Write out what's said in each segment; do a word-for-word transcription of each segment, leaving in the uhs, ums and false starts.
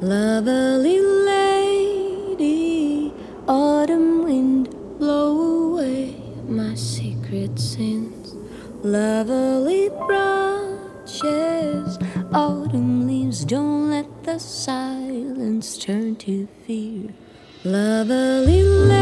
Lovely lady, autumn wind, blow away my secret sins. Lovely branches, autumn leaves, don't let the silence turn to fear. Lovely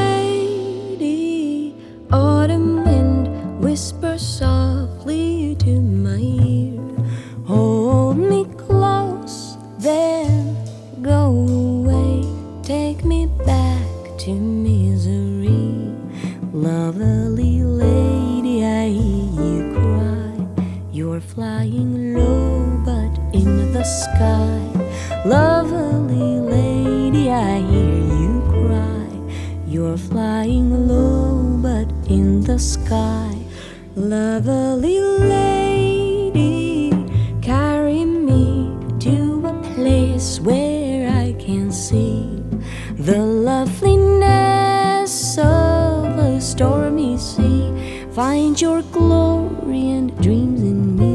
lady, autumn wind, whisper softly to my ear. Hold me close, then go away, take me back to misery. Lovely lady, I hear you cry. You're flying low, but in the sky. Lovely lady, I hear you cry. You're flying low, but in the sky. Lovely lady, carry me to a place where I can see the loveliness of a stormy sea. Find your glory and dreams in me.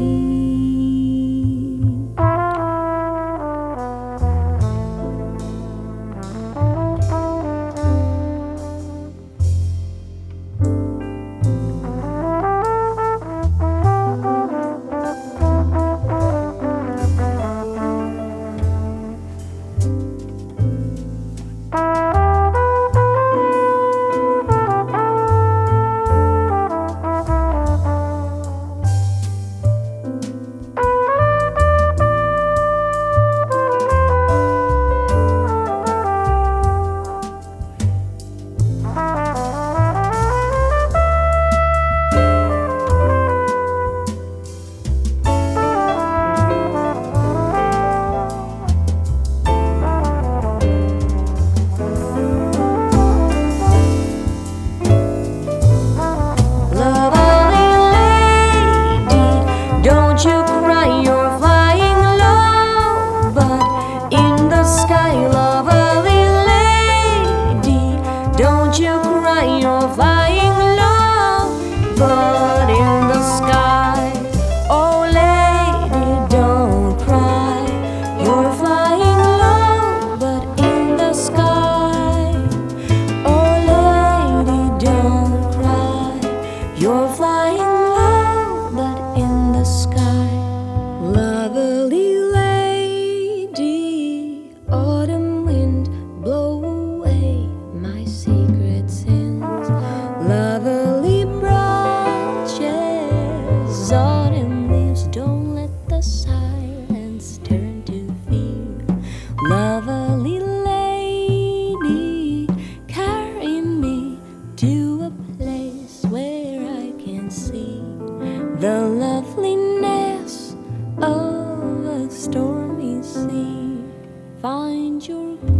Don't you cry, you're flying low, but in the sky. Oh lady, don't cry, you're flying low, but in the sky. Oh lady, don't cry, you're flying low, but in the sky. Lovely lady, autumn wind, blow away my secret sins. Lovely branches, autumn leaves, don't let the silence turn to fear. Lovely lady, carry me to a place where I can see the loveliness of a stormy sea. Find your